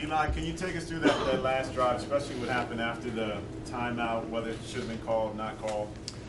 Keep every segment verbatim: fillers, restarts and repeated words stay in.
Eli, can you take us through that, that last drive, especially what happened after the timeout, whether it should have been called, not called?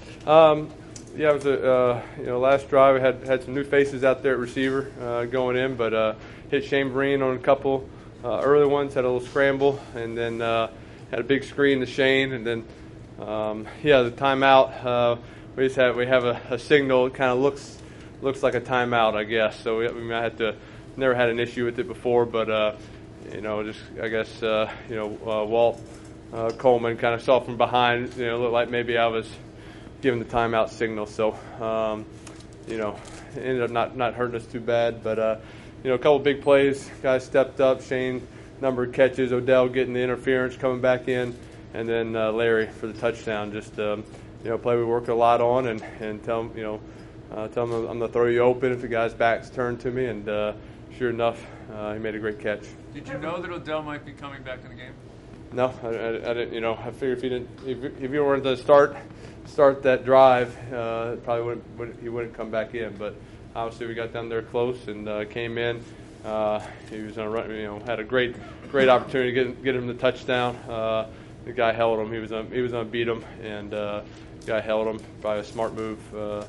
Um, yeah, it was a uh, you know last drive. We had had some new faces out there at receiver uh, going in, but uh, hit Shane Breen on a couple uh, early ones. Had a little scramble, and then uh, had a big screen to Shane, and then um, yeah, the timeout. Uh, we just have we have a, a signal. It kind of looks looks like a timeout, I guess. So we, we might have to. Never had an issue with it before, but uh, you know, just I guess uh, you know uh, Walt uh, Coleman kind of saw from behind. You know, looked like maybe I was giving the timeout signal. So um, you know, it ended up not not hurting us too bad. But uh, you know, a couple big plays. Guys stepped up. Shane, number of catches. Odell getting the interference, coming back in, and then uh, Larry for the touchdown. Just um, you know, play we work a lot on, and and tell them you know uh, tell them I'm gonna throw you open if the guy's back's turned to me, and uh, sure enough, uh, he made a great catch. Did you know that Odell might be coming back in the game? No, I, I, I didn't. You know, I figured if he didn't, if, if you weren't to start start that drive, uh, probably wouldn't, wouldn't he wouldn't come back in. But obviously, we got down there close and uh, came in. Uh, he was on a run. You know, had a great great opportunity to get get him the touchdown. Uh, the guy held him. He was on, he was on beat him, and uh, the guy held him. Probably a smart move. Uh,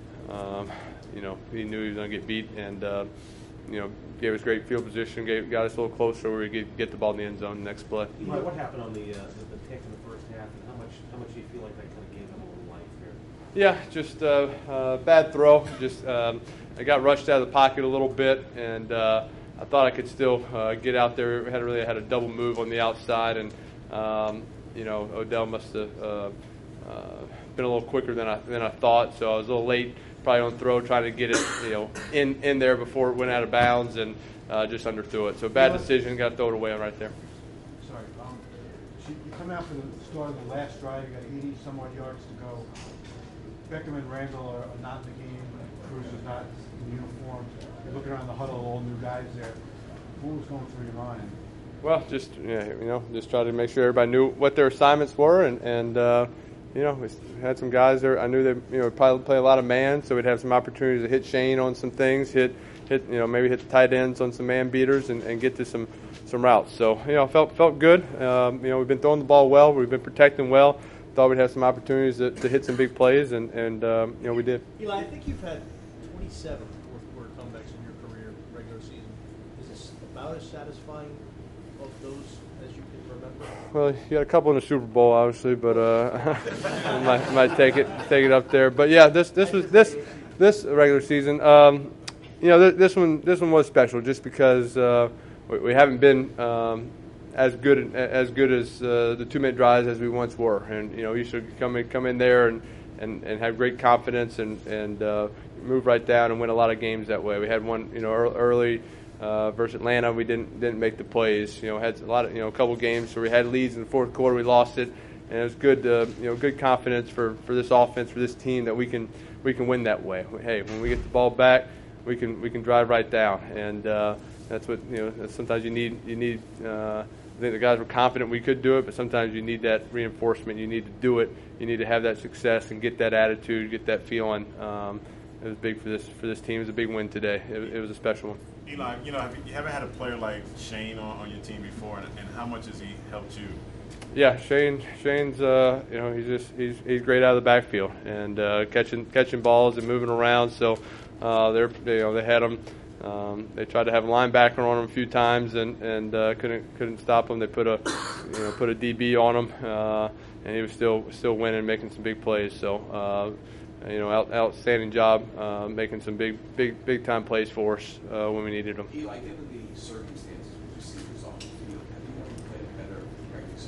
um, you know, he knew he was going to get beat, and. Uh, You know, gave us great field position, gave, got us a little closer where we could get the ball in the end zone next play. Eli, what happened on the, uh, the the pick in the first half, and how much how much do you feel like that kind of gave them a little life here? Yeah, just a uh, uh, bad throw. Just um, I got rushed out of the pocket a little bit, and uh, I thought I could still uh, get out there. We had really had a double move on the outside, and um, you know, Odell must have uh, uh, been a little quicker than I than I thought, so I was a little late. Probably on throw, trying to get it, you know, in, in there before it went out of bounds, and uh, just underthrew it. So bad decision, got to throw it away right there. Sorry, um, you come out for the start of the last drive. You got eighty some odd yards to go. Beckham and Randall are, are not in the game. Cruz is not in uniform. You're looking around the huddle, all new guys there. What was going through your mind? Well, just yeah, you know, just try to make sure everybody knew what their assignments were, and and. Uh, You know, we had some guys there. I knew they, you know, would probably play a lot of man, so we'd have some opportunities to hit Shane on some things, hit, hit, you know, maybe hit the tight ends on some man beaters, and, and get to some, some routes. So, you know, felt felt good. Um, you know, we've been throwing the ball well. We've been protecting well. Thought we'd have some opportunities to, to hit some big plays, and, and um, you know, we did. Eli, I think you've had twenty-seven fourth quarter comebacks in your career, regular season. Is this about as satisfying of those as you can remember? Well, you got a couple in the Super Bowl, obviously, but uh, might, might take it take it up there. But yeah, this this was this this regular season. Um, you know, th- this one this one was special just because uh, we, we haven't been um, as good as good as uh, the two minute drives as we once were, and you know, you should come in come in there and, and, and have great confidence and and uh, move right down and win a lot of games that way. We had one, you know, early. Uh, versus Atlanta, we didn't didn't make the plays. You know, had a lot of you know a couple games where we had leads in the fourth quarter, we lost it, and it was good. Uh, you know, good confidence for, for this offense, for this team that we can we can win that way. Hey, when we get the ball back, we can we can drive right down, and uh, that's what you know. Sometimes you need you need. Uh, I think the guys were confident we could do it, but sometimes you need that reinforcement. You need to do it. You need to have that success and get that attitude, get that feeling. Um, it was big for this for this team. It was a big win today. It, it was a special one. Eli, you know, have you, you haven't had a player like Shane on, on your team before, and, and how much has he helped you? Yeah, Shane. Shane's, uh, you know, he's just he's he's great out of the backfield and uh, catching catching balls and moving around. So uh, they're you know they had him. Um, they tried to have a linebacker on him a few times and and uh, couldn't couldn't stop him. They put a you know put a D B on him, uh, and he was still still winning, making some big plays. So. Uh, You know, out, outstanding job uh, making some big, big, big time plays for us uh, when we needed them. Eli, given the circumstances with receivers off the field, have you ever played a better practice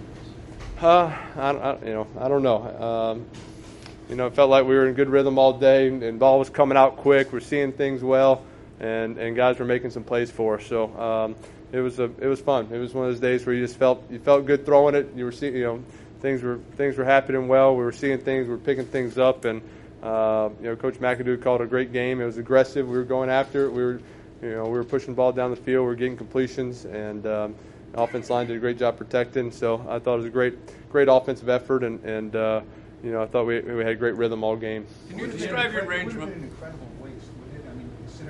in the Uh, I, I, you know, I don't know. Um, you know, it felt like we were in good rhythm all day, and, and ball was coming out quick. We're seeing things well, and, and guys were making some plays for us. So um, it was a, it was fun. It was one of those days where you just felt you felt good throwing it. You were seeing, you know. Things were things were happening well. We were seeing things. We were picking things up, and uh, you know, Coach McAdoo called it a great game. It was aggressive. We were going after it. We were, you know, we were pushing the ball down the field. We were getting completions, and um, the offense line did a great job protecting. So I thought it was a great great offensive effort, and and uh, you know, I thought we we had great rhythm all game. Can you describe your range? It would have been an incredible waste, wouldn't it? I mean, considering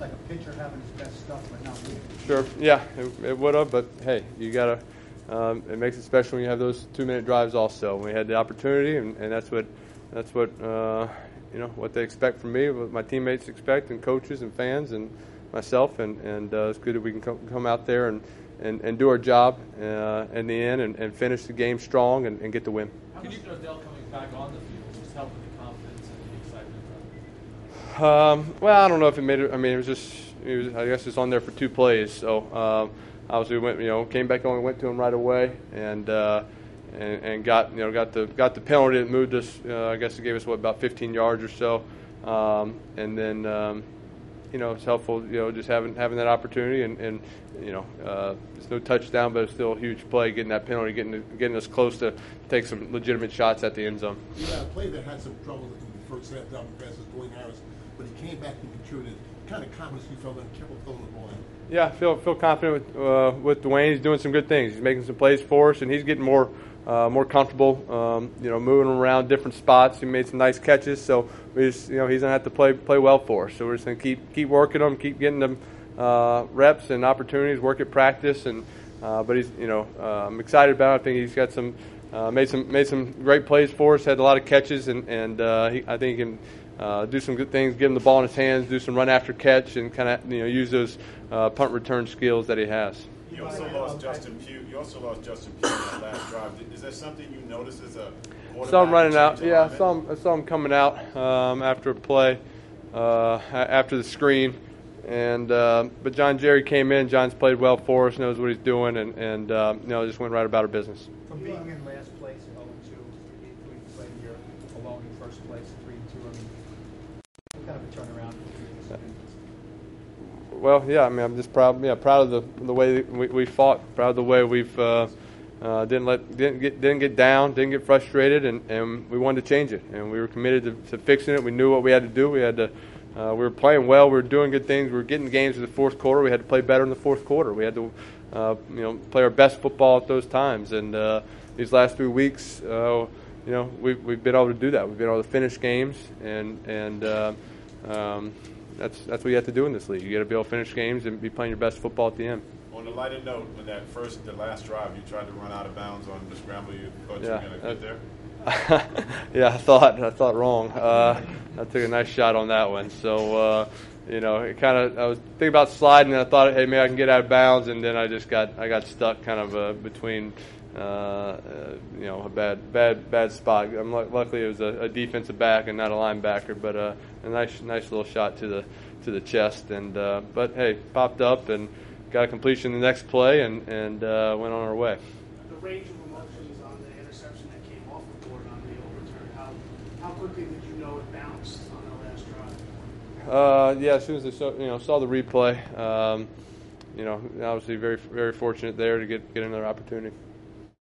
like a pitcher having his best stuff but not winning. Sure. Yeah, it, it would have, but hey, you gotta. Um, it makes it special when you have those two-minute drives. Also, we had the opportunity, and, and that's what that's what uh, you know what they expect from me, what my teammates expect, and coaches and fans and myself, and and uh, it's good that we can come, come out there and, and, and do our job uh, in the end and, and finish the game strong and, and get the win. How much does Odell coming back on the field just help with the confidence and the excitement? Um, well, I don't know if it made it. I mean, it was just. It was, I guess it's on there for two plays. So um, obviously, we went. You know, came back on, went to him right away, and uh, and, and got you know got the got the penalty that moved us. Uh, I guess it gave us what about fifteen yards or so, um, and then um, you know it's helpful. You know, just having having that opportunity, and, and you know uh, it's no touchdown, but it's still a huge play. Getting that penalty, getting getting us close to take some legitimate shots at the end zone. You had a play that had some trouble in the first half down the pass with Dwayne Harris, but he came back and contributed. What kind of confidence you felt and kept throwing the ball in? Yeah, I feel feel confident with uh, with Dwayne. He's doing some good things. He's making some plays for us, and he's getting more uh, more comfortable. Um, you know, moving around different spots. He made some nice catches, so we just you know he's gonna have to play play well for us. So we're just gonna keep keep working him, keep getting them uh, reps and opportunities, work at practice, and uh, but he's you know uh, I'm excited about it. I think he's got some uh, made some made some great plays for us. Had a lot of catches, and and uh, he, I think he can. Uh, do some good things, give him the ball in his hands, do some run after catch, and kind of you know use those uh, punt return skills that he has. You also lost Justin Pugh. You also lost Justin Pugh in that last drive. Is there something you noticed as a quarterback? Saw him running out. change Yeah, I alignment? saw him. I saw him coming out um, after a play, uh, after the screen, and uh, but John Jerry came in. John's played well for us, knows what he's doing, and and uh, you know just went right about our business. From being in last place, oh and two, we played here alone in first place, three and two. I mean, what kind of a turnaround? Well, yeah, I mean, I'm just proud. Yeah, proud of the the way we, we fought. Proud of the way we've uh, uh, didn't let didn't get didn't get down, didn't get frustrated, and, and we wanted to change it. And we were committed to, to fixing it. We knew what we had to do. We had to. Uh, we were playing well. We were doing good things. We were getting games in the fourth quarter. We had to play better in the fourth quarter. We had to, uh, you know, play our best football at those times. And uh, these last three weeks, uh, you know, we've we've been able to do that. We've been able to finish games, and and uh, um, that's that's what you have to do in this league. You got to be able to finish games and be playing your best football at the end. On a lighter note, when that first, the last drive, you tried to run out of bounds on the scramble. You thought Yeah, you were going to uh, get there. yeah, I thought I thought wrong. Uh, I took a nice shot on that one. So uh, you know, it kind of I was thinking about sliding, and I thought, hey, maybe I can get out of bounds, and then I just got I got stuck kind of uh, between uh, uh, you know a bad bad bad spot. I'm luckily it was a, a defensive back and not a linebacker, but uh, a nice nice little shot to the to the chest. And uh, but hey, popped up and got a completion the next play, and and uh, went on our way. The range of emotions on the interception that came off the board on the overturn, how how quickly did you know it bounced on the last drive? Uh, yeah, as soon as I saw, you know, saw the replay, um, you know, obviously very very fortunate there to get get another opportunity.